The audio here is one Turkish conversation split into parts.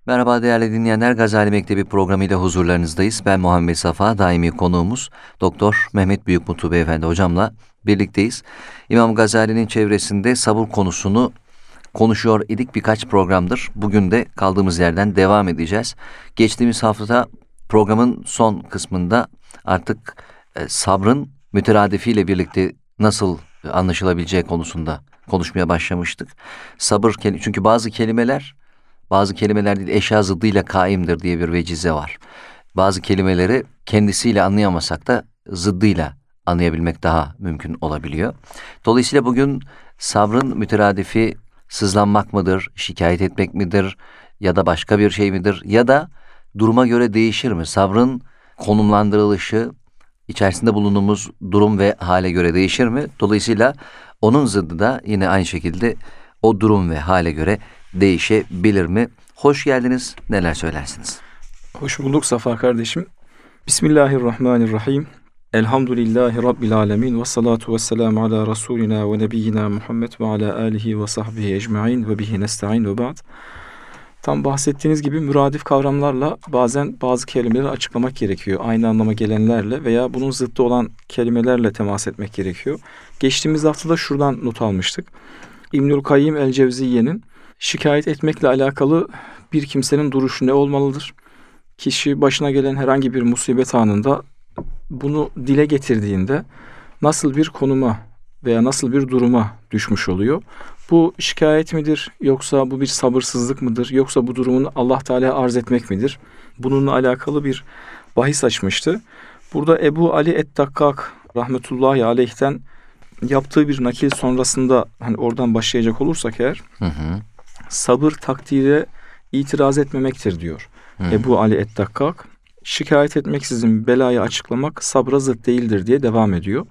Merhaba değerli dinleyenler, Gazali Mektebi programıyla huzurlarınızdayız. Ben Muhammed Safa, daimi konuğumuz Doktor Mehmet Büyükmutlu Beyefendi hocamla birlikteyiz. İmam Gazali'nin çevresinde sabır konusunu konuşuyor idik birkaç programdır. Bugün de kaldığımız yerden devam edeceğiz. Geçtiğimiz hafta programın son kısmında artık sabrın müteradifiyle birlikte nasıl anlaşılabileceği konusunda konuşmaya başlamıştık. Sabır, çünkü bazı kelimeler değil, eşya zıddıyla kaimdir diye bir vecize var. Bazı kelimeleri kendisiyle anlayamasak da zıddıyla anlayabilmek daha mümkün olabiliyor. Dolayısıyla bugün sabrın müteradifi sızlanmak mıdır, şikayet etmek midir ya da başka bir şey midir ya da duruma göre değişir mi? Sabrın konumlandırılışı içerisinde bulunduğumuz durum ve hale göre değişir mi? Dolayısıyla onun zıddı da yine aynı şekilde o durum ve hale göre değişebilir mi? Hoş geldiniz. Neler söylersiniz? Hoş bulduk Safa kardeşim. Bismillahirrahmanirrahim. Elhamdülillahi Rabbil alemin. Ve salatu ve selamu ala Resulina ve nebiyyina Muhammed ve ala alihi ve sahbihi ecma'in ve bihi nesta'in ve ba'd. Tam bahsettiğiniz gibi müradif kavramlarla bazen bazı kelimeleri açıklamak gerekiyor. Aynı anlama gelenlerle veya bunun zıttı olan kelimelerle temas etmek gerekiyor. Geçtiğimiz haftada şuradan not almıştık. İbnül Kayyim el-Cevziye'nin şikayet etmekle alakalı bir kimsenin duruşu ne olmalıdır? Kişi başına gelen herhangi bir musibet anında bunu dile getirdiğinde nasıl bir konuma veya nasıl bir duruma düşmüş oluyor? Bu şikayet midir? Yoksa bu bir sabırsızlık mıdır? Yoksa bu durumunu Allah Teala'ya arz etmek midir? Bununla alakalı bir bahis açmıştı. Burada Ebu Ali et-Takkak rahmetullahi aleyh'ten yaptığı bir nakil sonrasında oradan başlayacak olursak eğer sabır takdire itiraz etmemektir diyor. Ebu Ali et-Takkak şikayet etmeksizin belayı açıklamak sabra zıt değildir diye devam ediyor.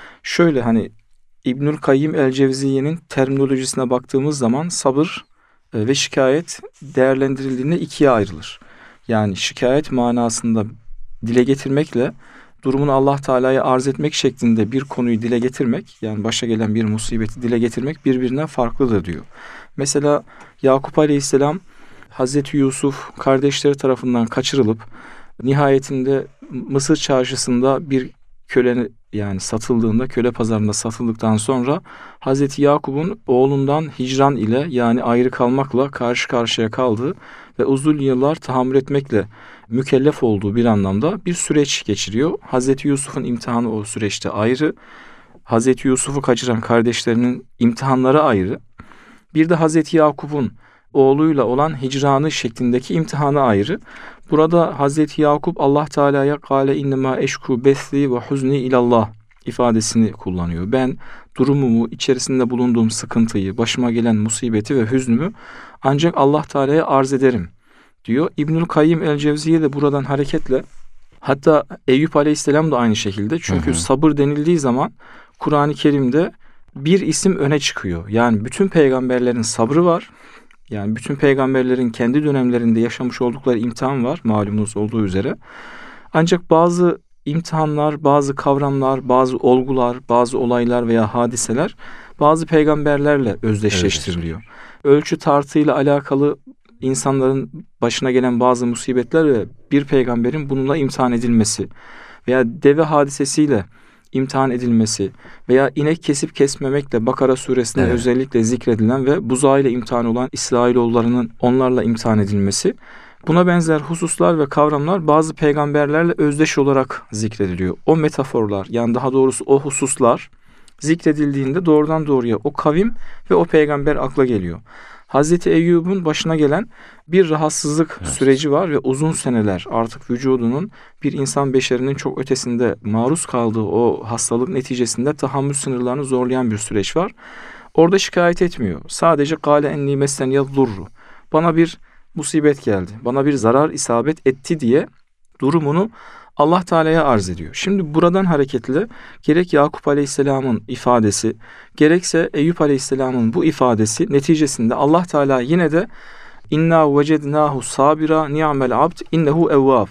Şöyle İbnül Kayyim el-Cevziye'nin terminolojisine baktığımız zaman sabır ve şikayet değerlendirildiğinde ikiye ayrılır. Yani şikayet manasında dile getirmekle durumunu Allah Teala'ya arz etmek şeklinde bir konuyu dile getirmek, yani başa gelen bir musibeti dile getirmek birbirinden farklıdır diyor. Mesela Yakup Aleyhisselam Hazreti Yusuf kardeşleri tarafından kaçırılıp nihayetinde Mısır çarşısında bir köle, yani satıldığında, köle pazarında satıldıktan sonra Hazreti Yakup'un oğlundan hicran ile, yani ayrı kalmakla karşı karşıya kaldığı ve uzun yıllar tahammül etmekle mükellef olduğu bir anlamda bir süreç geçiriyor. Hazreti Yusuf'un imtihanı o süreçte ayrı. Hazreti Yusuf'u kaçıran kardeşlerinin imtihanları ayrı. Bir de Hazreti Yakup'un oğluyla olan hicranı şeklindeki imtihanı ayrı. Burada Hazreti Yakup Allah Teala'ya "Kâle innema eşku besli ve huzni ilallah" ifadesini kullanıyor. Ben durumumu, içerisinde bulunduğum sıkıntıyı, başıma gelen musibeti ve hüznümü ancak Allah Teala'ya arz ederim diyor. İbnül Kayyim el-Cevziye de buradan hareketle, hatta Eyüp Aleyhisselam da aynı şekilde. Çünkü sabır denildiği zaman Kur'an-ı Kerim'de bir isim öne çıkıyor. Yani bütün peygamberlerin sabrı var. Yani bütün peygamberlerin kendi dönemlerinde yaşamış oldukları imtihan var, malumunuz olduğu üzere. Ancak bazı imtihanlar, bazı kavramlar, bazı olgular, bazı olaylar veya hadiseler bazı peygamberlerle özdeşleştiriliyor. Evet. Ölçü tartıyla alakalı insanların başına gelen bazı musibetler ve bir peygamberin bununla imtihan edilmesi veya deve hadisesiyle imtihan edilmesi veya inek kesip kesmemekle Bakara suresinde özellikle zikredilen ve buzağı ile imtihan olan İsrailoğullarının onlarla imtihan edilmesi, buna benzer hususlar ve kavramlar bazı peygamberlerle özdeş olarak zikrediliyor. O metaforlar, yani daha doğrusu o hususlar zikredildiğinde doğrudan doğruya o kavim ve o peygamber akla geliyor. Hazreti Eyyub'un başına gelen bir rahatsızlık süreci var ve uzun seneler artık vücudunun bir insan beşerinin çok ötesinde maruz kaldığı o hastalık neticesinde tahammül sınırlarını zorlayan bir süreç var. Orada şikayet etmiyor. Sadece "Kâle enni messeniyedurru", bana bir musibet geldi, bana bir zarar isabet etti diye durumunu Allah Teala'ya arz ediyor. Şimdi buradan hareketle gerek Yakup Aleyhisselam'ın ifadesi, gerekse Eyüp Aleyhisselam'ın bu ifadesi neticesinde Allah Teala yine de "İnna vecednahu sabira ni'mel abd innehu evvab"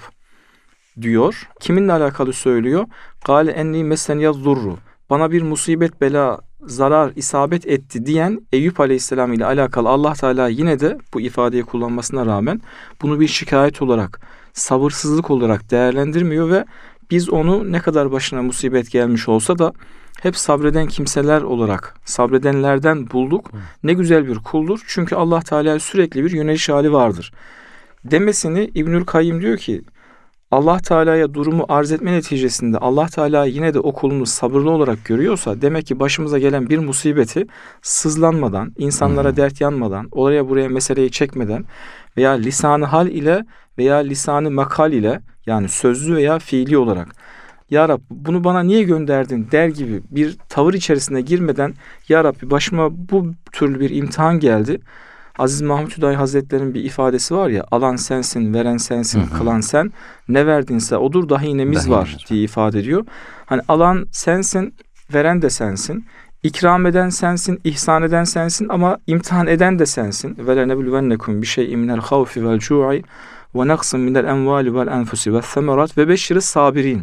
diyor. Kiminle alakalı söylüyor? "Kâle enni messeniyedurru", bana bir musibet bela zarar isabet etti diyen Eyüp Aleyhisselam ile alakalı Allah Teala yine de bu ifadeyi kullanmasına rağmen bunu bir şikayet olarak, sabırsızlık olarak değerlendirmiyor ve biz onu ne kadar başına musibet gelmiş olsa da hep sabreden kimseler olarak, sabredenlerden bulduk. Ne güzel bir kuldur. Çünkü Allah Teala sürekli bir yöneliş hali vardır. Demesini İbnül Kayyim diyor ki, Allah Teala'ya durumu arz etme neticesinde Allah Teala yine de o kulunu sabırlı olarak görüyorsa, demek ki başımıza gelen bir musibeti sızlanmadan, insanlara dert yanmadan, oraya buraya meseleyi çekmeden veya lisan-ı hal ile veya lisan-ı makal ile, yani sözlü veya fiili olarak, Ya Rabbi bunu bana niye gönderdin der gibi bir tavır içerisine girmeden, Ya Rabbi başıma bu türlü bir imtihan geldi. Aziz Mahmud Hüdayi Hazretleri'nin bir ifadesi var ya, alan sensin, veren sensin, kılan sen, ne verdinse odur, dahi nemiz var diye ifade ediyor. Hani alan sensin, veren de sensin, ikram eden sensin, ihsan eden sensin ama imtihan eden de sensin. Ve lenebluvennekum bi şey'in minel havfi vel cu'i ve naqsin minel envali vel enfusi ve semerat ve beşşiris sabirin.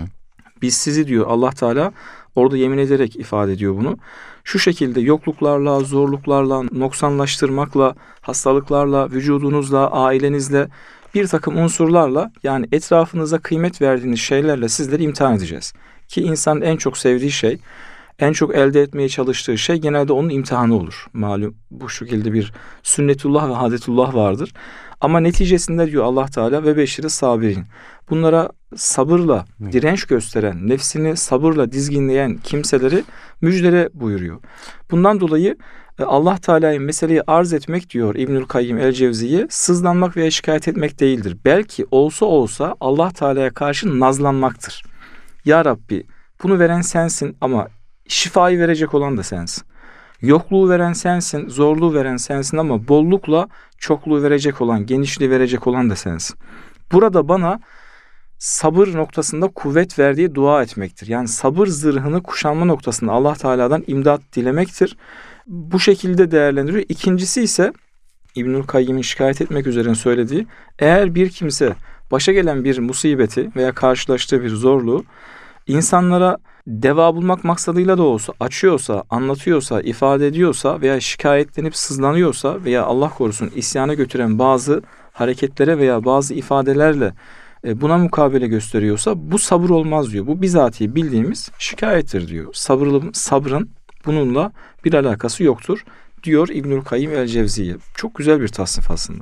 Biz sizi diyor Allah Teala orada yemin ederek ifade ediyor bunu. Şu şekilde yokluklarla, zorluklarla, noksanlaştırmakla, hastalıklarla, vücudunuzla, ailenizle, bir takım unsurlarla, yani etrafınıza kıymet verdiğiniz şeylerle sizleri imtihan edeceğiz. Ki insanın en çok sevdiği şey, en çok elde etmeye çalıştığı şey genelde onun imtihanı olur. Malum bu şekilde bir sünnetullah ve adetullah vardır. Ama neticesinde diyor Allah Teala ve beşiri sabirin. Bunlara sabırla direnç gösteren, nefsini sabırla dizginleyen kimseleri müjdele buyuruyor. Bundan dolayı Allah Teala'ya meseleyi arz etmek diyor İbnül Kayyim el-Cevziye, sızlanmak veya şikayet etmek değildir. Belki olsa Allah Teala'ya karşı nazlanmaktır. Ya Rabbi bunu veren sensin ama şifayı verecek olan da sensin. Yokluğu veren sensin, zorluğu veren sensin ama bollukla çokluğu verecek olan, genişliği verecek olan da sensin. Burada bana sabır noktasında kuvvet verdiği dua etmektir. Yani sabır zırhını kuşanma noktasında Allah Teala'dan imdat dilemektir. Bu şekilde değerlendiriyor. İkincisi ise İbnül Kayyim'in şikayet etmek üzere söylediği, eğer bir kimse başa gelen bir musibeti veya karşılaştığı bir zorluğu insanlara deva bulmak maksadıyla da olsa açıyorsa, anlatıyorsa, ifade ediyorsa veya şikayetlenip sızlanıyorsa veya Allah korusun isyana götüren bazı hareketlere veya bazı ifadelerle buna mukabele gösteriyorsa bu sabır olmaz diyor. Bu bizatihi bildiğimiz şikayettir diyor. Sabrın bununla bir alakası yoktur diyor İbnül Kayyim el-Cevziye. Çok güzel bir tasnif aslında.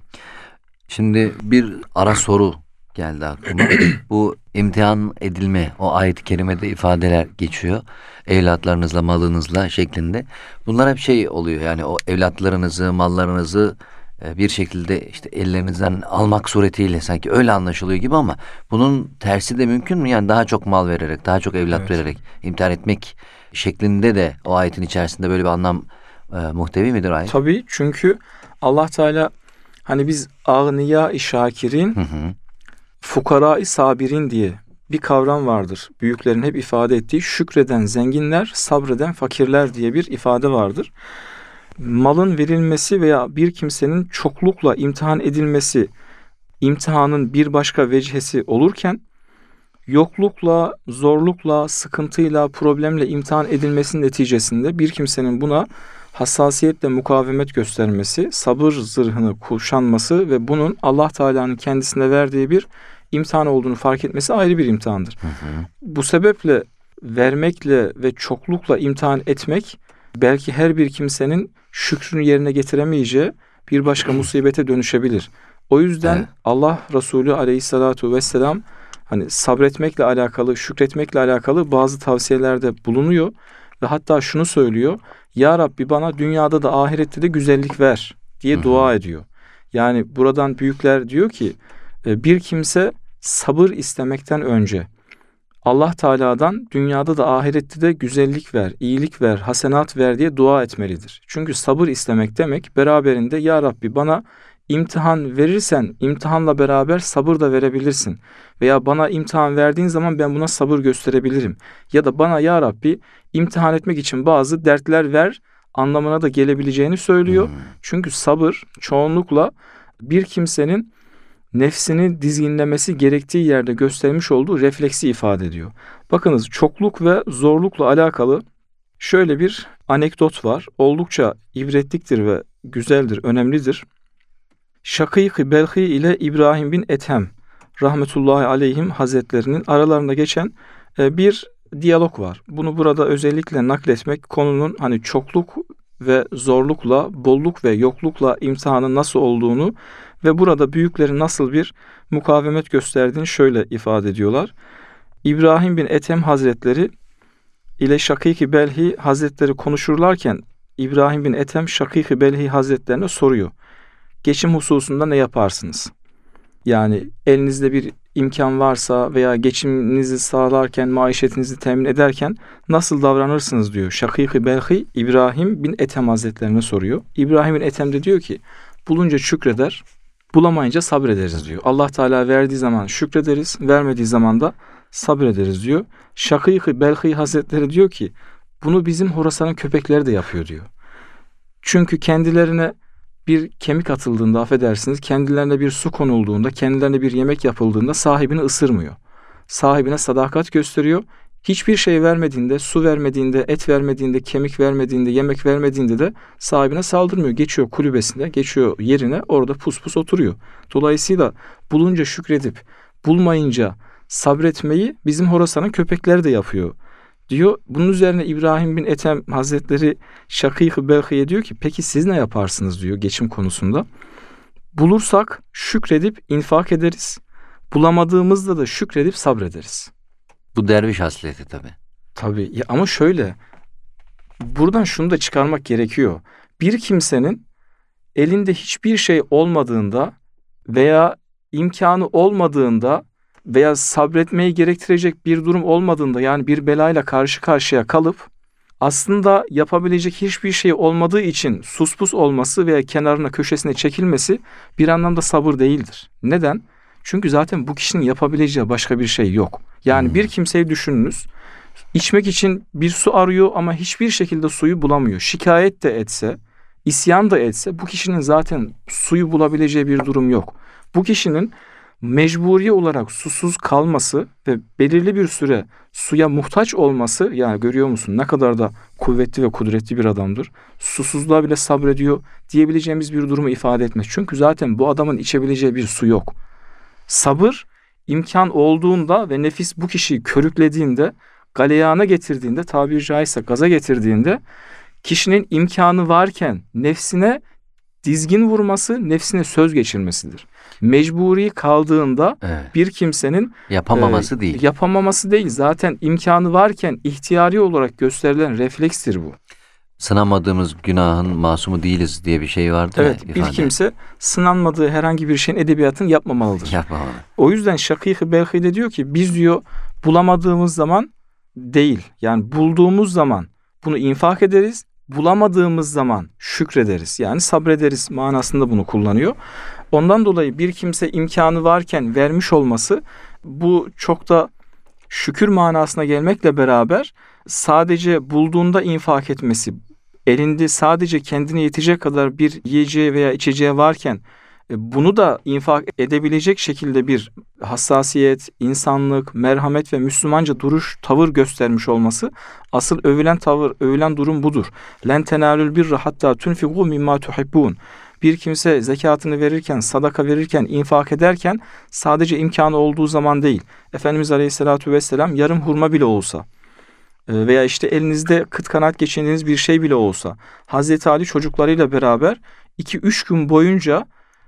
Şimdi bir ara soru geldi aklıma. Bu imtihan edilme, o ayet-i kerimede ifadeler geçiyor. Evlatlarınızla, malınızla şeklinde. Bunlar hep şey oluyor, yani o evlatlarınızı, mallarınızı bir şekilde işte ellerinizden almak suretiyle sanki öyle anlaşılıyor gibi, ama bunun tersi de mümkün mü? Yani daha çok mal vererek, daha çok evlat vererek imtihan etmek şeklinde de o ayetin içerisinde böyle bir anlam muhtevi midir ayet? Tabii, çünkü Allah Teala hani biz ağniya-i şakirin, fukara-i sabirin diye bir kavram vardır. Büyüklerin hep ifade ettiği şükreden zenginler, sabreden fakirler diye bir ifade vardır. Malın verilmesi veya bir kimsenin çoklukla imtihan edilmesi imtihanın bir başka vecihesi olurken, yoklukla, zorlukla, sıkıntıyla, problemle imtihan edilmesinin neticesinde bir kimsenin buna hassasiyetle mukavemet göstermesi, sabır zırhını kuşanması ve bunun Allah Teala'nın kendisine verdiği bir imtihan olduğunu fark etmesi ayrı bir imtihandır. Bu sebeple vermekle ve çoklukla imtihan etmek belki her bir kimsenin şükrünü yerine getiremeyeceği bir başka musibete dönüşebilir. O yüzden Allah Resulü Aleyhissalatu vesselam hani sabretmekle alakalı, şükretmekle alakalı bazı tavsiyelerde bulunuyor ve hatta şunu söylüyor: Ya Rabbi bana dünyada da ahirette de güzellik ver diye dua ediyor. Yani buradan büyükler diyor ki bir kimse sabır istemekten önce Allah Teala'dan dünyada da ahirette de güzellik ver, iyilik ver, hasenat ver diye dua etmelidir. Çünkü sabır istemek demek beraberinde Ya Rabbi bana imtihan verirsen imtihanla beraber sabır da verebilirsin. Veya bana imtihan verdiğin zaman ben buna sabır gösterebilirim. Ya da bana Ya Rabbi imtihan etmek için bazı dertler ver anlamına da gelebileceğini söylüyor. Çünkü sabır çoğunlukla bir kimsenin nefsini dizginlemesi gerektiği yerde göstermiş olduğu refleksi ifade ediyor. Bakınız, çokluk ve zorlukla alakalı şöyle bir anekdot var. Oldukça ibretliktir ve güzeldir, önemlidir. Şakîk-i Belhi ile İbrahim bin Ethem rahmetullahi aleyhim hazretlerinin aralarında geçen bir diyalog var. Bunu burada özellikle nakletmek konunun hani çokluk ve zorlukla, bolluk ve yoklukla imtihanın nasıl olduğunu ve burada büyüklerin nasıl bir mukavemet gösterdiğini şöyle ifade ediyorlar. İbrahim bin Ethem hazretleri ile Şakîk-i Belhi hazretleri konuşurlarken İbrahim bin Ethem Şakîk-i Belhi hazretlerine soruyor. Geçim hususunda ne yaparsınız? Yani elinizde bir imkan varsa veya geçiminizi sağlarken, maişetinizi temin ederken nasıl davranırsınız diyor. Şakîk-i Belhi İbrahim bin Ethem hazretlerine soruyor. İbrahim bin Ethem de diyor ki bulunca şükreder, bulamayınca sabrederiz diyor. Allah Teala verdiği zaman şükrederiz, vermediği zaman da sabrederiz diyor. Şakîk-i Belhi hazretleri diyor ki bunu bizim Horasan'ın köpekleri de yapıyor diyor. Çünkü kendilerine bir kemik atıldığında, affedersiniz, kendilerine bir su konulduğunda, kendilerine bir yemek yapıldığında sahibini ısırmıyor. Sahibine sadakat gösteriyor. Hiçbir şey vermediğinde, su vermediğinde, et vermediğinde, kemik vermediğinde, yemek vermediğinde de sahibine saldırmıyor. Geçiyor kulübesine, geçiyor yerine, orada pus pus oturuyor. Dolayısıyla bulunca şükredip bulmayınca sabretmeyi bizim Horasan'ın köpekleri de yapıyor diyor. Bunun üzerine İbrahim bin Ethem Hazretleri Şakîk-i Belhi'ye diyor ki peki siz ne yaparsınız diyor geçim konusunda. Bulursak şükredip infak ederiz. Bulamadığımızda da şükredip sabrederiz. Bu derviş hasleti tabii. Tabii ya, ama şöyle buradan şunu da çıkarmak gerekiyor. Bir kimsenin elinde hiçbir şey olmadığında veya imkanı olmadığında veya sabretmeyi gerektirecek bir durum olmadığında, yani bir belayla karşı karşıya kalıp aslında yapabilecek hiçbir şey olmadığı için suspus olması veya kenarına köşesine çekilmesi bir anlamda sabır değildir. Neden? Çünkü zaten bu kişinin yapabileceği başka bir şey yok. Yani bir kimseyi düşününüz. İçmek için bir su arıyor ama hiçbir şekilde suyu bulamıyor. Şikayet de etse, isyan da etse bu kişinin zaten suyu bulabileceği bir durum yok. Bu kişinin mecburi olarak susuz kalması ve belirli bir süre suya muhtaç olması, yani görüyor musun ne kadar da kuvvetli ve kudretli bir adamdır. Susuzluğa bile sabrediyor diyebileceğimiz bir durumu ifade etmez. Çünkü zaten bu adamın içebileceği bir su yok. Sabır imkan olduğunda ve nefis bu kişiyi körüklediğinde, galeyana getirdiğinde, tabiri caizse gaza getirdiğinde kişinin imkanı varken nefsine dizgin vurması, nefsine söz geçirmesidir. Mecburi kaldığında bir kimsenin yapamaması değil. Yapamaması değil. Zaten imkanı varken ihtiyari olarak gösterilen reflekstir bu. Sınamadığımız günahın masumu değiliz diye bir şey vardı. Evet, bir kimse sınanmadığı herhangi bir şeyin edebiyatını yapmamalıdır. Yapmamalı. O yüzden Şakîk-i Belhi de diyor ki biz diyor bulamadığımız zaman değil, yani bulduğumuz zaman bunu infak ederiz. Bulamadığımız zaman şükrederiz, yani sabrederiz manasında bunu kullanıyor. Ondan dolayı bir kimse imkanı varken vermiş olması, bu çok da şükür manasına gelmekle beraber sadece bulduğunda infak etmesi, elinde sadece kendine yetecek kadar bir yiyeceği veya içeceği varken bunu da infak edebilecek şekilde bir hassasiyet, insanlık, merhamet ve Müslümanca duruş, tavır göstermiş olması, asıl övülen tavır, övülen durum budur. Len tenalul birra hatta tunfiqu mimma tuhibbun. Bir kimse zekatını verirken, sadaka verirken, infak ederken sadece imkanı olduğu zaman değil. Efendimiz Aleyhisselatü Vesselam yarım hurma bile olsa veya işte elinizde kıt kanaat geçindiğiniz bir şey bile olsa, Hazreti Ali çocuklarıyla beraber 2-3 gün boyunca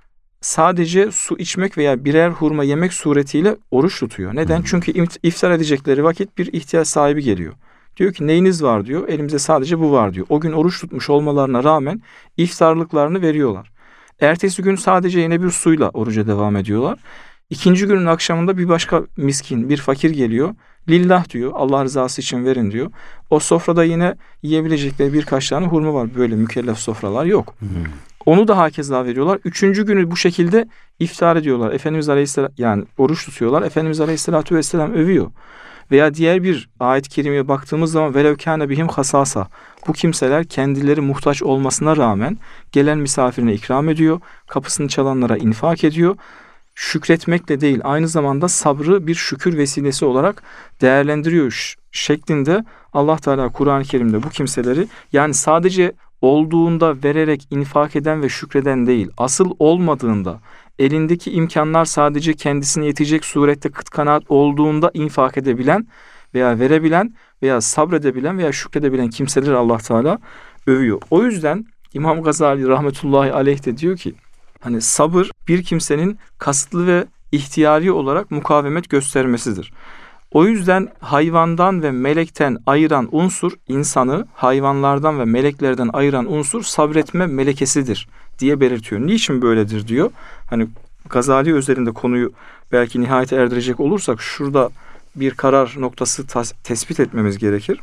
sadece su içmek veya birer hurma yemek suretiyle oruç tutuyor. Neden? Çünkü iftar edecekleri vakit bir ihtiyaç sahibi geliyor. Diyor ki neyiniz var diyor. Elimizde sadece bu var diyor. O gün oruç tutmuş olmalarına rağmen iftarlıklarını veriyorlar. Ertesi gün sadece yine bir suyla oruca devam ediyorlar. İkinci günün akşamında bir başka miskin, bir fakir geliyor. Lillah diyor. Allah rızası için verin diyor. O sofrada yine yiyebilecekleri birkaç tane hurma var. Böyle mükellef sofralar yok. Onu da hakeza veriyorlar. Üçüncü günü bu şekilde iftar ediyorlar. Efendimiz Aleyhisselam, yani oruç tutuyorlar. Efendimiz Aleyhisselatü Vesselam övüyor. Veya diğer bir ayet-i kerimeye baktığımız zaman velev kâne bihim hasasa. Bu kimseler kendileri muhtaç olmasına rağmen gelen misafirine ikram ediyor. Kapısını çalanlara infak ediyor. Şükretmekle değil, aynı zamanda sabrı bir şükür vesilesi olarak değerlendiriyor şeklinde Allah Teala Kur'an-ı Kerim'de bu kimseleri, yani sadece olduğunda vererek infak eden ve şükreden değil, asıl olmadığında, elindeki imkanlar sadece kendisine yetecek surette kıt kanaat olduğunda infak edebilen veya verebilen veya sabredebilen veya şükredebilen kimseleri Allah Teala övüyor. O yüzden İmam Gazali rahmetullahi aleyh de diyor ki, hani sabır bir kimsenin kasıtlı ve ihtiyari olarak mukavemet göstermesidir. O yüzden hayvandan ve melekten ayıran unsur, insanı hayvanlardan ve meleklerden ayıran unsur sabretme melekesidir diye belirtiyor. Niçin böyledir diyor. Hani Gazali üzerinde konuyu belki nihayete erdirecek olursak şurada bir karar noktası tespit etmemiz gerekir.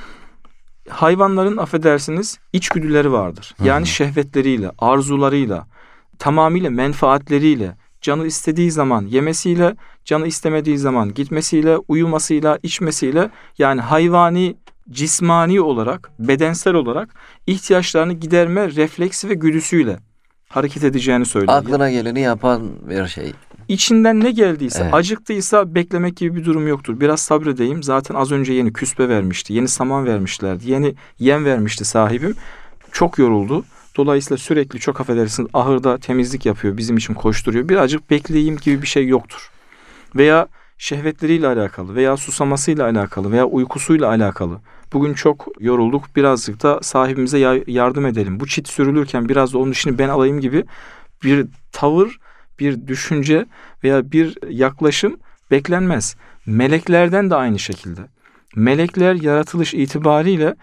Hayvanların, affedersiniz, içgüdüleri vardır. Yani şehvetleriyle, arzularıyla, tamamıyla menfaatleriyle, canı istediği zaman yemesiyle, canı istemediği zaman gitmesiyle, uyumasıyla, içmesiyle, yani hayvani, cismani olarak, bedensel olarak ihtiyaçlarını giderme refleksi ve güdüsüyle hareket edeceğini söylüyor. Aklına geleni yapan bir şey. İçinden ne geldiyse, Evet. Acıktıysa beklemek gibi bir durum yoktur. Biraz sabredeyim. Zaten az önce yeni küspe vermişti. Yeni saman vermişlerdi. Yeni yem vermişti sahibim. Çok yoruldu. Dolayısıyla sürekli, çok affedersiniz, ahırda temizlik yapıyor. Bizim için koşturuyor. Birazcık bekleyeyim gibi bir şey yoktur. Veya şehvetleriyle alakalı veya susamasıyla alakalı veya uykusuyla alakalı. Bugün çok yorulduk. Birazcık da sahibimize yardım edelim. Bu çit sürülürken biraz da onun işini ben alayım gibi bir tavır, bir düşünce veya bir yaklaşım beklenmez. Meleklerden de aynı şekilde. Melekler yaratılış itibariyle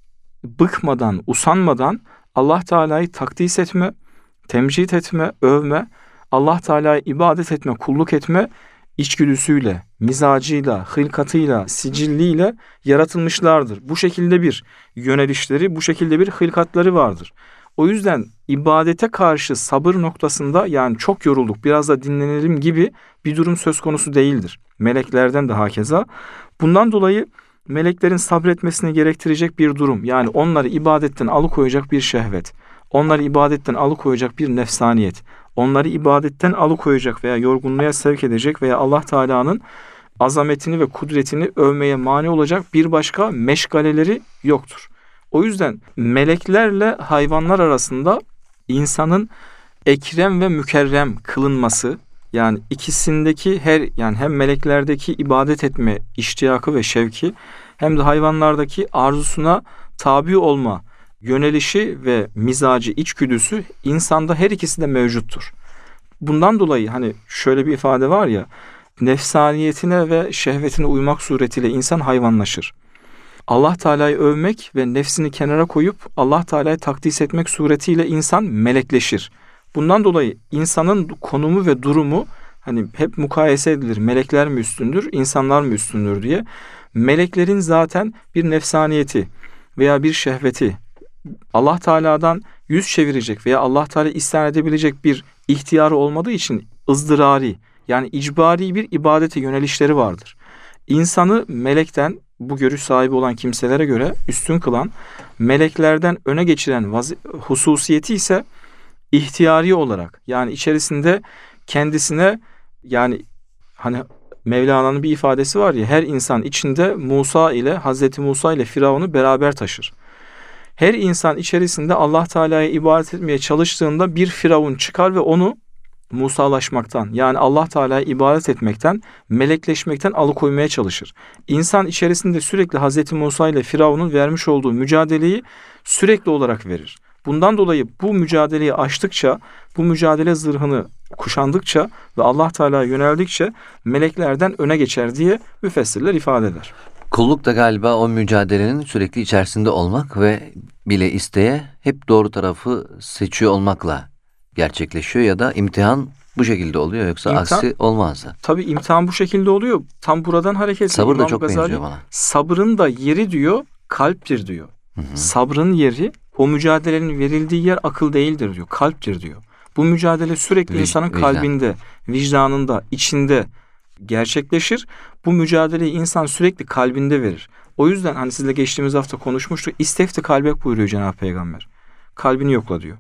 bıkmadan, usanmadan Allah Teala'yı takdis etme, temcid etme, övme, Allah Teala'ya ibadet etme, kulluk etme içgüdüsüyle, mizacıyla, hılkatıyla, sicilliyle yaratılmışlardır. Bu şekilde bir yönelişleri, bu şekilde bir hılkatları vardır. O yüzden ibadete karşı sabır noktasında, yani çok yorulduk, biraz da dinlenelim gibi bir durum söz konusu değildir. Meleklerden de hakeza. Bundan dolayı meleklerin sabretmesini gerektirecek bir durum, yani onları ibadetten alıkoyacak bir şehvet, onları ibadetten alıkoyacak bir nefsaniyet, onları ibadetten alıkoyacak veya yorgunluğa sevk edecek veya Allah Teala'nın azametini ve kudretini övmeye mani olacak bir başka meşgaleleri yoktur. O yüzden meleklerle hayvanlar arasında insanın ekrem ve mükerrem kılınması, yani ikisindeki yani hem meleklerdeki ibadet etme iştiyakı ve şevki, hem de hayvanlardaki arzusuna tabi olma yönelişi ve mizacı, içgüdüsü insanda her ikisi de mevcuttur. Bundan dolayı hani şöyle bir ifade var ya, nefsaniyetine ve şehvetine uymak suretiyle insan hayvanlaşır. Allah Teala'yı övmek ve nefsini kenara koyup Allah Teala'yı takdis etmek suretiyle insan melekleşir. Bundan dolayı insanın konumu ve durumu hani hep mukayese edilir. Melekler mi üstündür, insanlar mı üstündür diye. Meleklerin zaten bir nefsaniyeti veya bir şehveti, Allah Teala'dan yüz çevirecek veya Allah Teala isyan edebilecek bir ihtiyarı olmadığı için ızdırari, yani icbari bir ibadete yönelişleri vardır. İnsanı melekten, bu görüş sahibi olan kimselere göre üstün kılan, meleklerden öne geçiren hususiyeti ise ihtiyari olarak, yani içerisinde kendisine, yani hani Mevlana'nın bir ifadesi var ya, her insan içinde Hazreti Musa ile Firavun'u beraber taşır. Her insan içerisinde Allah Teala'ya ibadet etmeye çalıştığında bir Firavun çıkar ve onu Musalaşmaktan, yani Allah Teala'ya ibadet etmekten, melekleşmekten alıkoymaya çalışır. İnsan içerisinde sürekli Hazreti Musa ile Firavun'un vermiş olduğu mücadeleyi sürekli olarak verir. Bundan dolayı bu mücadeleyi aştıkça, bu mücadele zırhını kuşandıkça ve Allah Teala'ya yöneldikçe meleklerden öne geçer diye müfessirler ifade eder. Kulluk da galiba o mücadelenin sürekli içerisinde olmak ve bile isteye hep doğru tarafı seçiyor olmakla gerçekleşiyor, ya da imtihan bu şekilde oluyor, yoksa aksi olmazdı. Tabii imtihan bu şekilde oluyor. Tam buradan hareketle Sabır İmam da çok Gazali, benziyor bana. Sabrın da yeri diyor, kalptir diyor. Sabrın yeri, o mücadelenin verildiği yer akıl değildir diyor, kalptir diyor. Bu mücadele sürekli insanın kalbinde, vicdanında, içinde gerçekleşir. Bu mücadeleyi insan sürekli kalbinde verir. O yüzden hani sizle geçtiğimiz hafta konuşmuştuk. İstefti kalbek buyuruyor Cenab-ı Peygamber. Kalbini yokla diyor.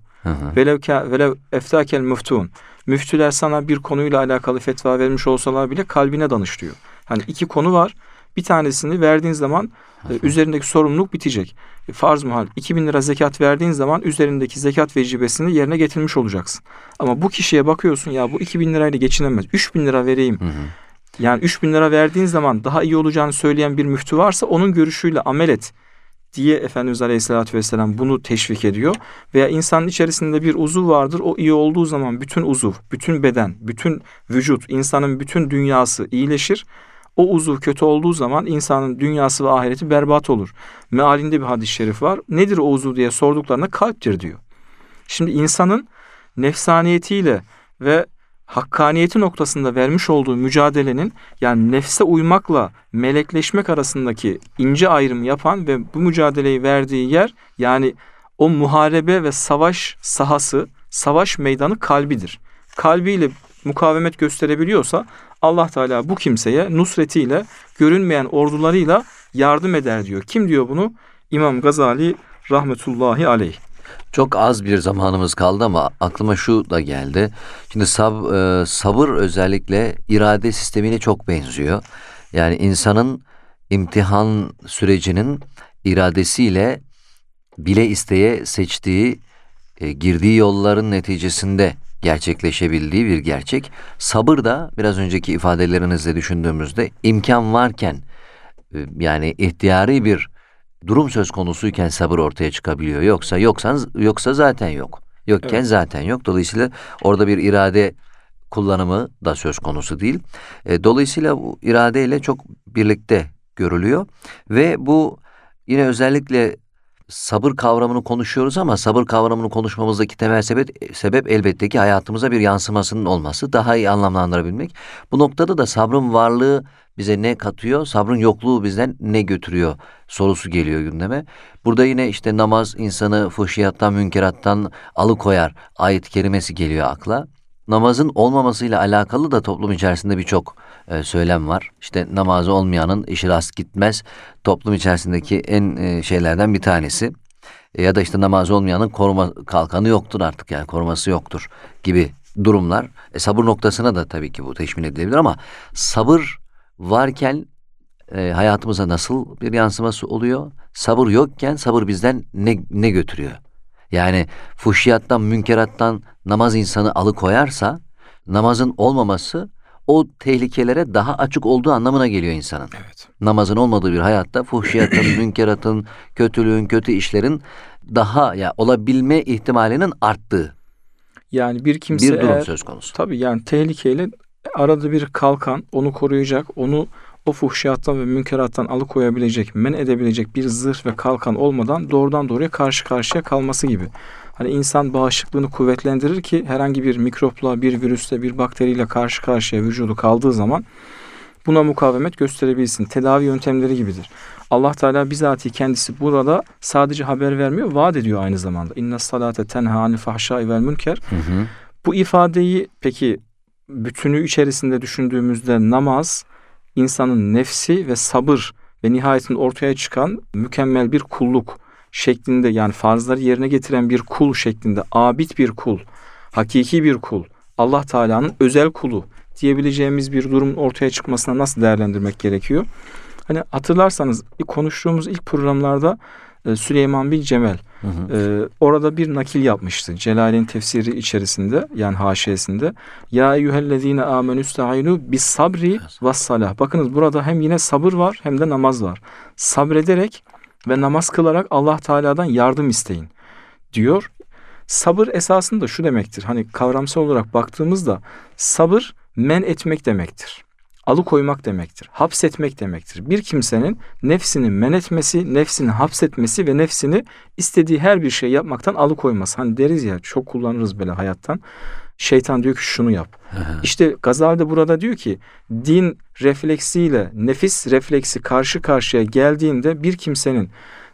Velev eftakel müftun. Müftüler sana bir konuyla alakalı fetva vermiş olsalar bile kalbine danış diyor. Hani iki konu var. Bir tanesini verdiğin zaman üzerindeki sorumluluk bitecek. Farz muhal 2.000 lira zekat verdiğin zaman üzerindeki zekat vecibesini yerine getirmiş olacaksın. Ama bu kişiye bakıyorsun, ya bu 2.000 lirayla geçinemez. 3.000 lira vereyim. Yani 3.000 lira verdiğin zaman daha iyi olacağını söyleyen bir müftü varsa onun görüşüyle amel et diye Efendimiz Aleyhisselatü Vesselam bunu teşvik ediyor. Veya insanın içerisinde bir uzuv vardır. O iyi olduğu zaman bütün uzuv, bütün beden, bütün vücut, insanın bütün dünyası iyileşir. O uzuv kötü olduğu zaman insanın dünyası ve ahireti berbat olur. Mealinde bir hadis-i şerif var. Nedir o uzuv diye sorduklarında kalptir diyor. Şimdi insanın nefsaniyetiyle ve hakkaniyeti noktasında vermiş olduğu mücadelenin, yani nefse uymakla melekleşmek arasındaki ince ayrımı yapan ve bu mücadeleyi verdiği yer, yani o muharebe ve savaş sahası, savaş meydanı kalbidir. Kalbiyle mukavemet gösterebiliyorsa Allah Teala bu kimseye nusretiyle, görünmeyen ordularıyla yardım eder diyor. Kim diyor bunu? İmam Gazali rahmetullahi aleyh. Çok az bir zamanımız kaldı ama aklıma şu da geldi. Şimdi sabır özellikle irade sistemiyle çok benziyor. Yani insanın imtihan sürecinin iradesiyle bile isteye seçtiği, girdiği yolların neticesinde gerçekleşebildiği bir gerçek. Sabır da biraz önceki ifadelerinizle düşündüğümüzde imkan varken, yani ihtiyari bir durum söz konusuyken sabır ortaya çıkabiliyor. Yoksa zaten yok. Yokken Evet. zaten yok. Dolayısıyla orada bir irade kullanımı da söz konusu değil. Dolayısıyla bu iradeyle çok birlikte görülüyor ve bu yine özellikle sabır kavramını konuşuyoruz ama sabır kavramını konuşmamızdaki temel sebep elbette ki hayatımıza bir yansımasının olması, daha iyi anlamlandırabilmek. Bu noktada da sabrın varlığı bize ne katıyor, sabrın yokluğu bizden ne götürüyor sorusu geliyor gündeme. Burada yine işte namaz insanı fuhşiyattan, münkerattan alıkoyar ayet-i kerimesi geliyor akla. Namazın olmamasıyla alakalı da toplum içerisinde birçok söylem var. İşte namazı olmayanın işi rast gitmez. Toplum içerisindeki en şeylerden bir tanesi. Ya da işte namazı olmayanın koruma kalkanı yoktur artık, yani koruması yoktur gibi durumlar. Sabır noktasına da tabii ki bu teşmil edilebilir ama sabır varken hayatımıza nasıl bir yansıması oluyor? Sabır yokken sabır bizden ne götürüyor? Yani fuhşiyattan, münkerattan namaz insanı alıkoyarsa, namazın olmaması o tehlikelere daha açık olduğu anlamına geliyor insanın. Evet. Namazın olmadığı bir hayatta fuhşiyatın, münkeratın, kötülüğün, kötü işlerin daha olabilme ihtimalinin arttığı Yani bir kimse bir durum eğer, söz konusu. tabii yani tehlikeyle arada bir kalkan, onu koruyacak, onu o fuhşiyattan ve münkerattan alıkoyabilecek, men edebilecek bir zırh ve kalkan olmadan doğrudan doğruya karşı karşıya kalması gibi. Hani insan bağışıklığını kuvvetlendirir ki herhangi bir mikropla, bir virüsle, bir bakteriyle karşı karşıya vücudu kaldığı zaman buna mukavemet gösterebilsin. Tedavi yöntemleri gibidir. Allah Teala bizatihi kendisi burada sadece haber vermiyor, vaat ediyor aynı zamanda. İnne salate tenha anil fahşai vel münker. Bu ifadeyi peki bütünü içerisinde düşündüğümüzde namaz, insanın nefsi ve sabır ve nihayetinde ortaya çıkan mükemmel bir kulluk şeklinde, yani farzları yerine getiren bir kul şeklinde, abid bir kul, hakiki bir kul, Allah Teala'nın özel kulu diyebileceğimiz bir durumun ortaya çıkmasına nasıl değerlendirmek gerekiyor? Hani hatırlarsanız konuştuğumuz ilk programlarda Süleyman bin Cemel orada bir nakil yapmıştı. Celal'in tefsiri içerisinde, yani haşiyesinde. Ya eyyühellezine amenüsta'inu bis sabri ve salah. Bakınız burada hem yine sabır var hem de namaz var. Sabrederek ve namaz kılarak Allah Teala'dan yardım isteyin diyor. Sabır esasında şu demektir. Hani kavramsal olarak baktığımızda sabır men etmek demektir. Alıkoymak demektir. Hapsetmek demektir. Bir kimsenin nefsini men etmesi, nefsini hapsetmesi ve nefsini istediği her bir şey yapmaktan alıkoyması. Hani deriz ya, çok kullanırız böyle hayattan. Şeytan diyor ki şunu yap. İşte Gazali de burada diyor ki din refleksiyle nefis refleksi karşı karşıya geldiğinde bir kimsenin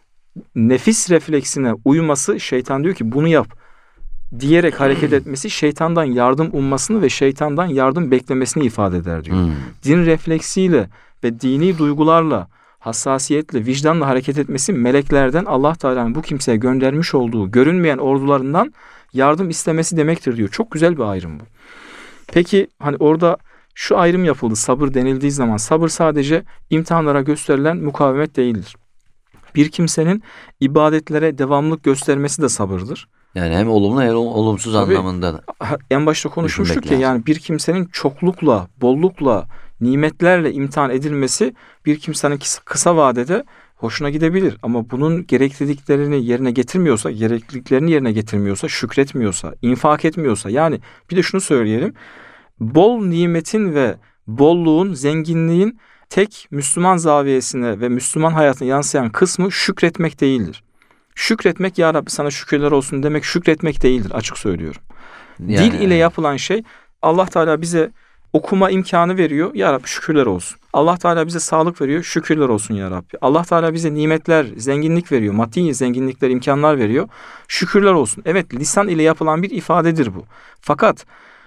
nefis refleksine uyması, şeytan diyor ki bunu yap diyerek hareket etmesi şeytandan yardım ummasını ve şeytandan yardım beklemesini ifade eder diyor. Din refleksiyle ve dini duygularla, hassasiyetle, vicdanla hareket etmesi meleklerden Allah Teala'nın bu kimseye göndermiş olduğu görünmeyen ordularından yardım istemesi demektir diyor. Çok güzel bir ayrım bu. Peki hani orada şu ayrım yapıldı sabır denildiği zaman. Sabır sadece imtihanlara gösterilen mukavemet değildir. Bir kimsenin ibadetlere devamlılık göstermesi de sabırdır. Yani hem olumlu hem olumsuz Tabii, anlamında da en başta konuşmuştuk ya, lazım. yani bir kimsenin çoklukla, bollukla, nimetlerle imtihan edilmesi bir kimsenin kısa vadede hoşuna gidebilir. Ama bunun gerekliliklerini yerine getirmiyorsa, şükretmiyorsa, infak etmiyorsa, yani bir de şunu söyleyelim. Bol nimetin ve bolluğun, zenginliğin tek Müslüman zaviyesine ve Müslüman hayatına yansıyan kısmı şükretmek değildir. Şükretmek, ya Rabbi sana şükürler olsun demek şükretmek değildir, açık söylüyorum. Yani, Dil ile yapılan şey, Allah Teala bize okuma imkanı veriyor, ya Rabbi şükürler olsun. Allah Teala bize sağlık veriyor, şükürler olsun ya Rabbi. Allah Teala bize nimetler, zenginlik veriyor, maddi zenginlikler, imkanlar veriyor, şükürler olsun. Evet, lisan ile yapılan bir ifadedir bu. Fakat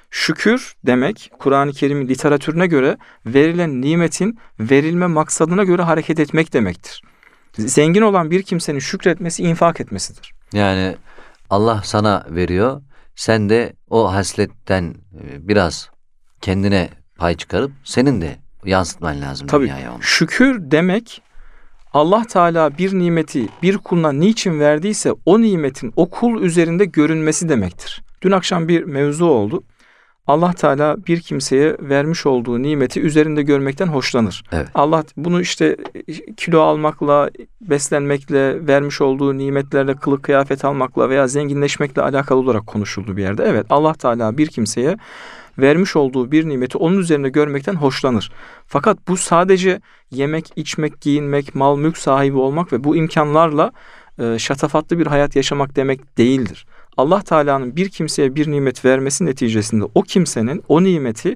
şükür demek, Kur'an-ı Kerim'in literatürüne göre verilen nimetin verilme maksadına göre hareket etmek demektir. Zengin olan bir kimsenin şükretmesi, infak etmesidir. Yani Allah sana veriyor, sen de o hasletten biraz kendine pay çıkarıp senin de yansıtman lazım dünyaya onu. Şükür demek, Allah Teala bir nimeti bir kuluna niçin verdiyse o nimetin o kul üzerinde görünmesi demektir. Dün akşam bir mevzu oldu. Allah Teala bir kimseye vermiş olduğu nimeti üzerinde görmekten hoşlanır. Evet. Allah bunu işte kilo almakla, beslenmekle, vermiş olduğu nimetlerle kılık kıyafet almakla veya zenginleşmekle alakalı olarak konuşuldu bir yerde. Evet, Allah Teala bir kimseye vermiş olduğu bir nimeti onun üzerinde görmekten hoşlanır. Fakat bu sadece yemek, içmek, giyinmek, mal, mülk sahibi olmak ve bu imkanlarla şatafatlı bir hayat yaşamak demek değildir. Allah Teala'nın bir kimseye bir nimet vermesi neticesinde o kimsenin o nimeti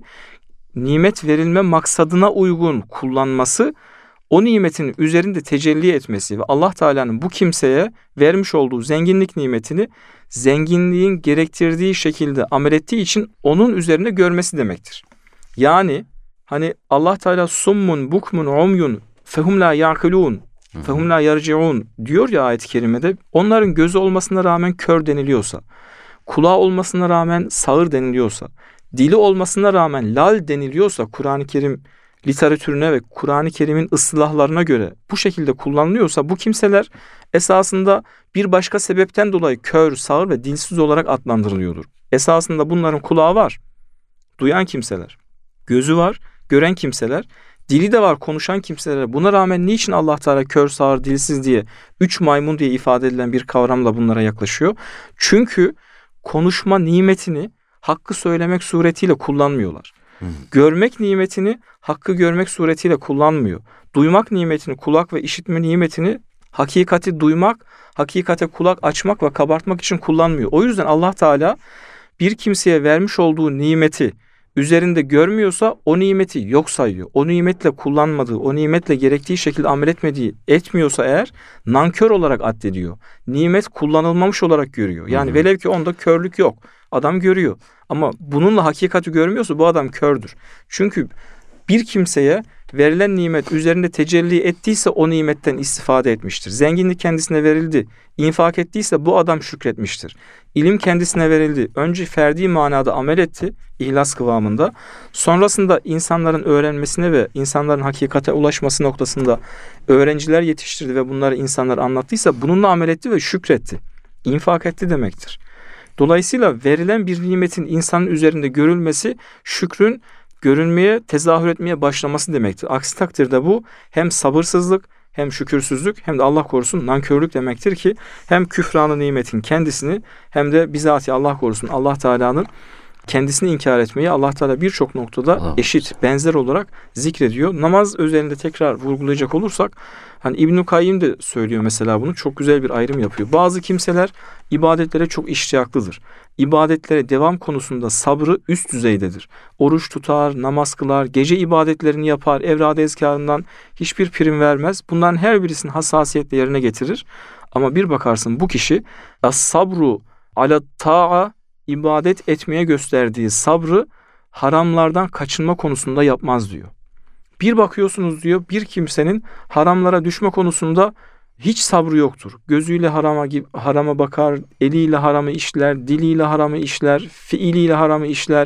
nimet verilme maksadına uygun kullanması, o nimetin üzerinde tecelli etmesi ve Allah Teala'nın bu kimseye vermiş olduğu zenginlik nimetini zenginliğin gerektirdiği şekilde amel ettiği için onun üzerine görmesi demektir. Yani hani Allah Teala summun bukmun umyun fehum la ya'kulun fehum la yarciun diyor ya ayet-i kerimede, onların gözü olmasına rağmen kör deniliyorsa, kulağı olmasına rağmen sağır deniliyorsa, dili olmasına rağmen lal deniliyorsa, Kur'an-ı Kerim literatürüne ve Kur'an-ı Kerim'in ıslahlarına göre bu şekilde kullanılıyorsa, bu kimseler esasında bir başka sebepten dolayı kör, sağır ve dilsiz olarak adlandırılıyordur. Esasında bunların kulağı var, duyan kimseler, gözü var, gören kimseler, dili de var, konuşan kimseler. Buna rağmen niçin Allah Teala kör, sağır, dilsiz diye, 3 maymun diye ifade edilen bir kavramla bunlara yaklaşıyor? Çünkü konuşma nimetini hakkı söylemek suretiyle kullanmıyorlar. Görmek nimetini hakkı görmek suretiyle kullanmıyor. Duymak nimetini, kulak ve işitme nimetini hakikati duymak, hakikate kulak açmak ve kabartmak için kullanmıyor. O yüzden Allah Teala bir kimseye vermiş olduğu nimeti üzerinde görmüyorsa o nimeti yok sayıyor. O nimetle kullanmadığı, o nimetle gerektiği şekilde amel etmiyorsa eğer nankör olarak addediyor. Nimet kullanılmamış olarak görüyor. Yani velev ki onda körlük yok. Adam görüyor. Ama bununla hakikati görmüyorsa bu adam kördür. Çünkü bir kimseye verilen nimet üzerinde tecelli ettiyse o nimetten istifade etmiştir. Zenginlik kendisine verildi, infak ettiyse bu adam şükretmiştir. İlim kendisine verildi. Önce ferdi manada amel etti, ihlas kıvamında. Sonrasında insanların öğrenmesine ve insanların hakikate ulaşması noktasında öğrenciler yetiştirdi ve bunları insanlar anlattıysa bununla amel etti ve şükretti. İnfak etti demektir. Dolayısıyla verilen bir nimetin insanın üzerinde görülmesi, şükrün görünmeye, tezahür etmeye başlaması demektir. Aksi takdirde bu hem sabırsızlık, hem şükürsüzlük, hem de Allah korusun nankörlük demektir ki hem küfranı nimetin kendisini hem de bizatihi Allah korusun Allah Teala'nın kendisini inkar etmeyi Allah Teala birçok noktada eşit, benzer olarak zikrediyor. Namaz özelinde tekrar vurgulayacak olursak, hani İbn-i Kayyim de söylüyor mesela bunu, çok güzel bir ayrım yapıyor. Bazı kimseler ibadetlere çok iştiyaklıdır. İbadetlere devam konusunda sabrı üst düzeydedir. Oruç tutar, namaz kılar, gece ibadetlerini yapar, evrad-ı ezkarından hiçbir prim vermez. Bunların her birisini hassasiyetle yerine getirir. Ama bir bakarsın bu kişi as-sabru ala ta'a, ibadet etmeye gösterdiği sabrı haramlardan kaçınma konusunda yapmaz diyor. Bir bakıyorsunuz diyor, bir kimsenin haramlara düşme konusunda hiç sabrı yoktur. Gözüyle harama bakar, eliyle haramı işler, diliyle haramı işler, fiiliyle haramı işler,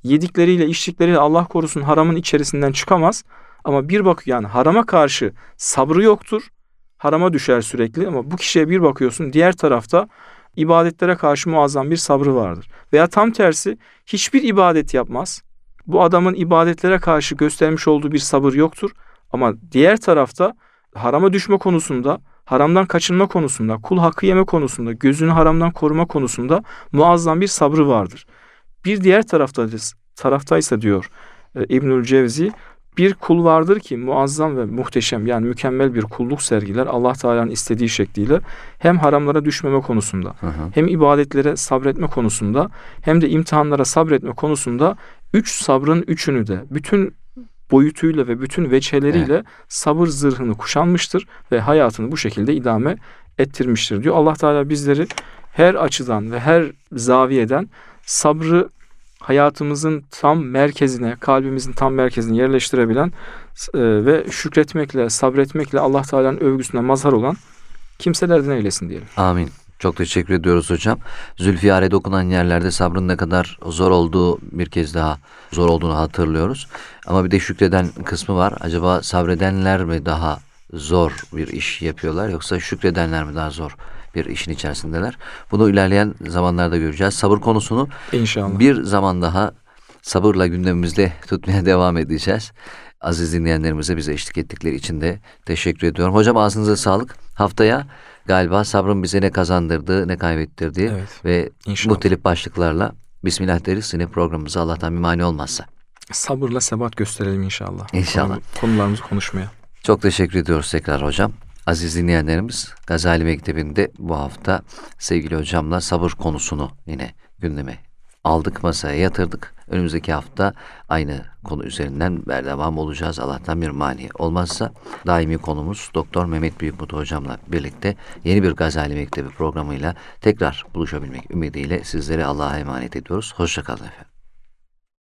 yedikleriyle içtikleriyle Allah korusun haramın içerisinden çıkamaz. Ama bir bakıyor yani harama karşı sabrı yoktur. Harama düşer sürekli ama bu kişiye bir bakıyorsun diğer tarafta ibadetlere karşı muazzam bir sabrı vardır. Veya tam tersi hiçbir ibadet yapmaz. Bu adamın ibadetlere karşı göstermiş olduğu bir sabır yoktur. Ama diğer tarafta harama düşme konusunda, haramdan kaçınma konusunda, kul hakkı yeme konusunda, gözünü haramdan koruma konusunda muazzam bir sabrı vardır. Bir diğer taraftaysa diyor İbnül Cevzi, bir kul vardır ki muazzam ve muhteşem yani mükemmel bir kulluk sergiler Allah Teala'nın istediği şekliyle hem haramlara düşmeme konusunda hem ibadetlere sabretme konusunda hem de imtihanlara sabretme konusunda 3 sabrın üçünü de bütün boyutuyla ve bütün veçheleriyle sabır zırhını kuşanmıştır ve hayatını bu şekilde idame ettirmiştir diyor. Allah Teala bizleri her açıdan ve her zaviyeden sabrı hayatımızın tam merkezine, kalbimizin tam merkezine yerleştirebilen ve şükretmekle, sabretmekle Allah Teala'nın övgüsüne mazhar olan kimselerden eylesin diyelim. Amin. Çok teşekkür ediyoruz hocam. Zülfiyare dokunan yerlerde sabrın ne kadar zor olduğu bir kez daha zor olduğunu hatırlıyoruz. Ama bir de şükreden kısmı var. Acaba sabredenler mi daha zor bir iş yapıyorlar yoksa şükredenler mi daha zor bir işin içerisindeler? Bunu ilerleyen zamanlarda göreceğiz. Sabır konusunu İnşallah bir zaman daha sabırla gündemimizde tutmaya devam edeceğiz. Aziz dinleyenlerimize bize eşlik ettikleri için de teşekkür ediyorum. Hocam ağzınıza sağlık. Haftaya galiba sabrın bize ne kazandırdığı, ne kaybettirdiği ve muhtelif başlıklarla Bismillah deriz. Yine programımıza Allah'tan bir mani olmazsa. Sabırla sebat gösterelim inşallah. İnşallah. Konularımızı konuşmaya. Çok teşekkür ediyoruz tekrar hocam. Aziz dinleyenlerimiz, Gazali Mektebi'nde bu hafta sevgili hocamla sabır konusunu yine gündeme aldık, masaya yatırdık. Önümüzdeki hafta aynı konu üzerinden devam olacağız. Allah'tan bir mani olmazsa daimi konumuz Doktor Mehmet Büyükmutlu hocamla birlikte yeni bir Gazali Mektebi programıyla tekrar buluşabilmek ümidiyle sizleri Allah'a emanet ediyoruz. Hoşça kalın efendim.